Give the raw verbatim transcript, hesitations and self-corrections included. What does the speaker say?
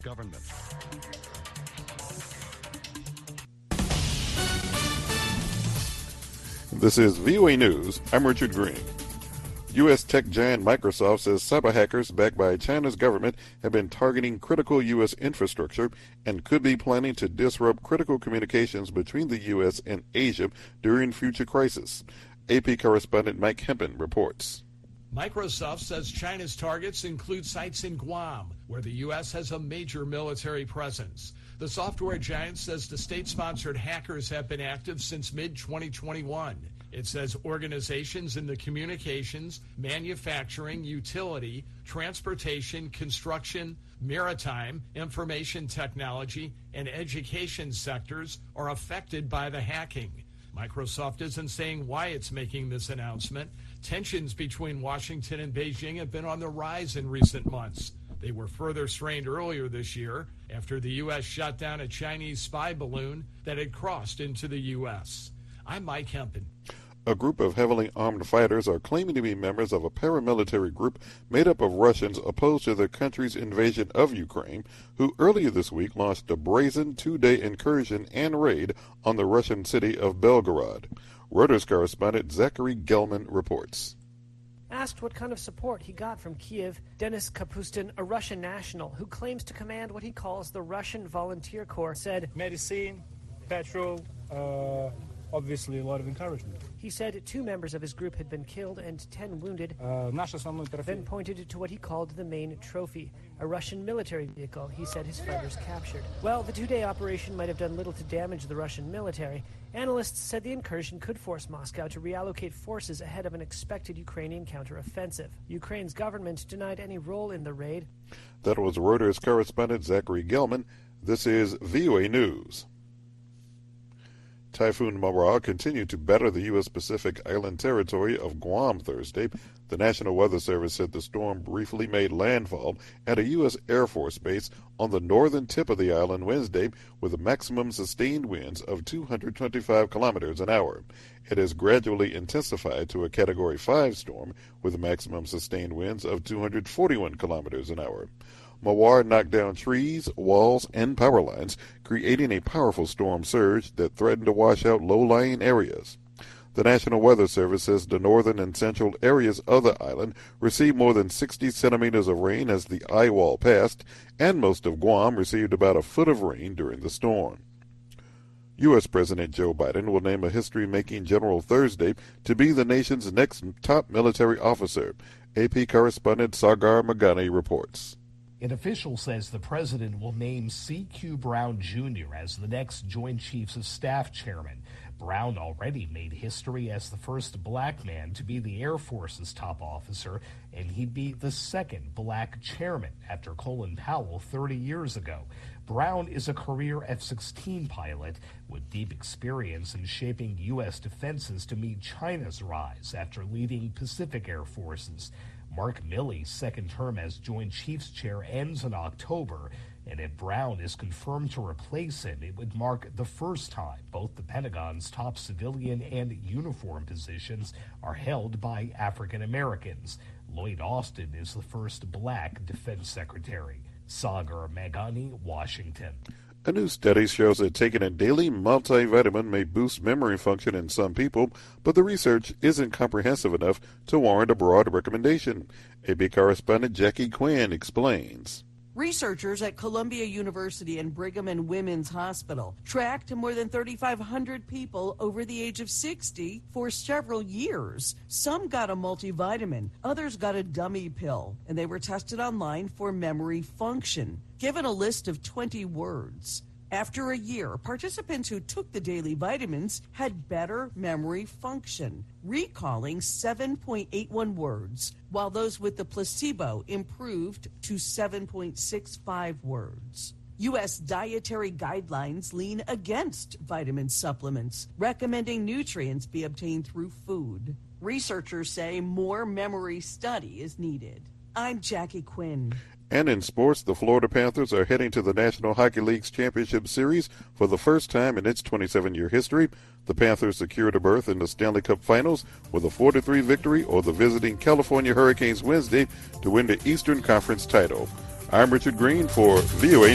government. This is V O A News. I'm Richard Green. U S tech giant Microsoft says cyber hackers backed by China's government have been targeting critical U S infrastructure and could be planning to disrupt critical communications between the U S and Asia during future crises. A P correspondent Mike Hempen reports. Microsoft says China's targets include sites in Guam, where the U S has a major military presence. The software giant says the state-sponsored hackers have been active since mid twenty twenty-one. It says organizations in the communications, manufacturing, utility, transportation, construction, maritime, information technology, and education sectors are affected by the hacking. Microsoft isn't saying why it's making this announcement. Tensions between Washington and Beijing have been on the rise in recent months. They were further strained earlier this year after the U S shot down a Chinese spy balloon that had crossed into the U S. I'm Mike Hempen. A group of heavily armed fighters are claiming to be members of a paramilitary group made up of Russians opposed to their country's invasion of Ukraine, who earlier this week launched a brazen two-day incursion and raid on the Russian city of Belgorod. Reuters correspondent Zachary Gelman reports. Asked what kind of support he got from Kiev, Denis Kapustin, a Russian national who claims to command what he calls the Russian Volunteer Corps, said, medicine, petrol, uh, obviously a lot of encouragement. He said two members of his group had been killed and ten wounded, uh, then pointed to what he called the main trophy, a Russian military vehicle he said his fighters captured. Well, the two-day operation might have done little to damage the Russian military. Analysts said the incursion could force Moscow to reallocate forces ahead of an expected Ukrainian counteroffensive. Ukraine's government denied any role in the raid. That was Reuters correspondent Zachary Gelman. This is V O A News. Typhoon Mara continued to batter the U S. Pacific island territory of Guam Thursday. The National Weather Service said the storm briefly made landfall at a U S. Air Force base on the northern tip of the island Wednesday with maximum sustained winds of two hundred twenty-five kilometers an hour. It has gradually intensified to a Category five storm with maximum sustained winds of two hundred forty-one kilometers an hour. Mawar knocked down trees, walls, and power lines, creating a powerful storm surge that threatened to wash out low-lying areas. The National Weather Service says the northern and central areas of the island received more than sixty centimeters of rain as the eye wall passed, and most of Guam received about a foot of rain during the storm. U S. President Joe Biden will name a history-making general Thursday to be the nation's next top military officer. A P correspondent Sagar Magani reports. An official says the president will name C Q. Brown Junior as the next Joint Chiefs of Staff chairman. Brown already made history as the first black man to be the Air Force's top officer, and he'd be the second black chairman after Colin Powell thirty years ago. Brown is a career F sixteen pilot with deep experience in shaping U S defenses to meet China's rise after leading Pacific Air Forces. Mark Milley's second term as Joint Chiefs Chair ends in October, and if Brown is confirmed to replace him, it would mark the first time both the Pentagon's top civilian and uniform positions are held by African Americans. Lloyd Austin is the first black defense secretary. Sagar Magani, Washington. A new study shows that taking a daily multivitamin may boost memory function in some people, but the research isn't comprehensive enough to warrant a broad recommendation. A P correspondent Jackie Quinn explains. Researchers at Columbia University and Brigham and Women's Hospital tracked more than thirty-five hundred people over the age of sixty for several years. Some got a multivitamin, others got a dummy pill, and they were tested online for memory function, given a list of twenty words. After a year, participants who took the daily vitamins had better memory function, recalling seven point eight one words, while those with the placebo improved to seven point six five words. U S dietary guidelines lean against vitamin supplements, recommending nutrients be obtained through food. Researchers say more memory study is needed. I'm Jackie Quinn. And in sports, the Florida Panthers are heading to the National Hockey League's Championship Series for the first time in its twenty-seven-year history. The Panthers secured a berth in the Stanley Cup Finals with a four to three victory over the visiting California Hurricanes Wednesday to win the Eastern Conference title. I'm Richard Green for V O A